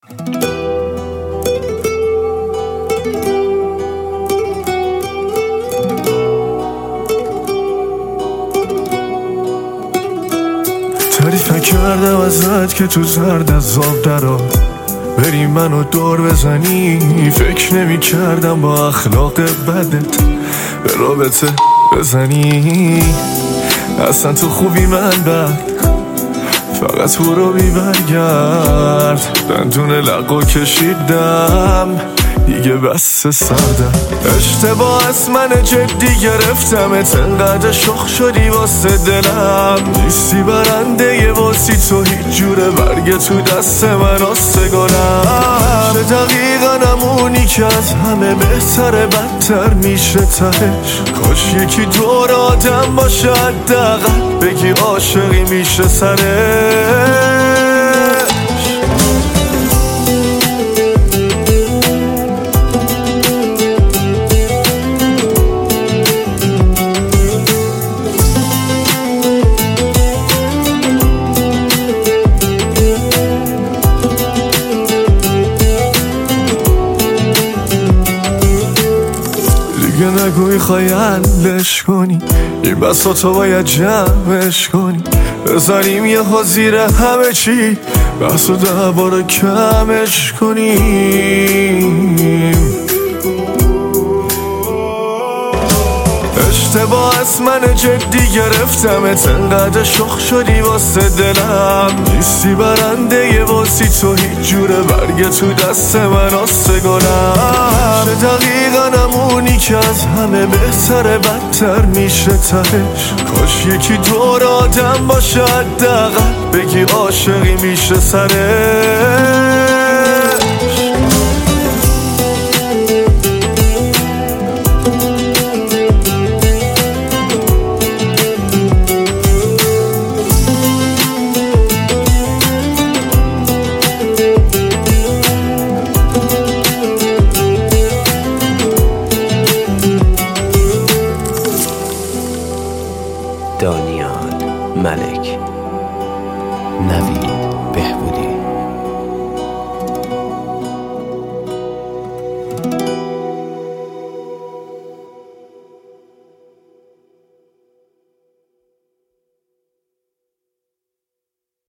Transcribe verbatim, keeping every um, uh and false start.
تعریف نکردم ازت که تو زرد از آب درا بری منو دور بزنی، فکر نمی کردم با اخلاق بدت به رابطه بزنی. اصلا تو خوبی من بد، فقط برو بی برگرد. دندون لقو کشیدم دیگه بس سردم. اشتباه از من جدی گرفتمت، انقدر شخ شدی واسه دلم. نیستی برنده یه واسی تو هیچ جوره، برگه تو دست من آسته گلم. چه دقیقا نمونی که از همه بهتره بدتر میشه تهش. کاش یکی دور آدم باشه حداقل بگی عاشقی میشه سرش. دیگه نگوی خواهی حلش کنی، این بسا تو باید جمعش کنی. بزنیم یه ها زیر همه چی، بحث و ده بار کمش کنیم. اشتباه از من جدی گرفتمت، انقدر شخ شدی واسه دلم. نیستی برنده یه واسی تو هیچ جوره، برگه تو دست من آسته گلم. چه دقیقا نمونی که از همه بهتره بدتر میشه تهش. کاش یکی دور آدم باشه حداقل بگی عاشقی میشه سرش. دانیال ملک.